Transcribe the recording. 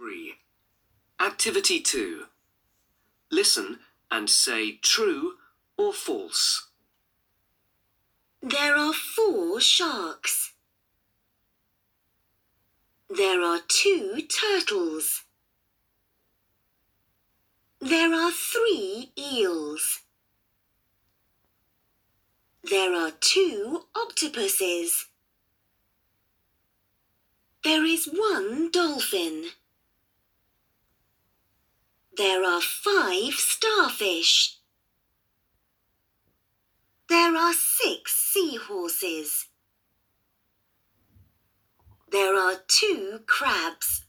3. Activity 2. Listen and say true or false. There are 4 sharks. There are 2 turtles. There are 3 eels. There are 2 octopuses. There is 1 dolphin. There are 5 starfish. There are 6 seahorses. There are 2 crabs.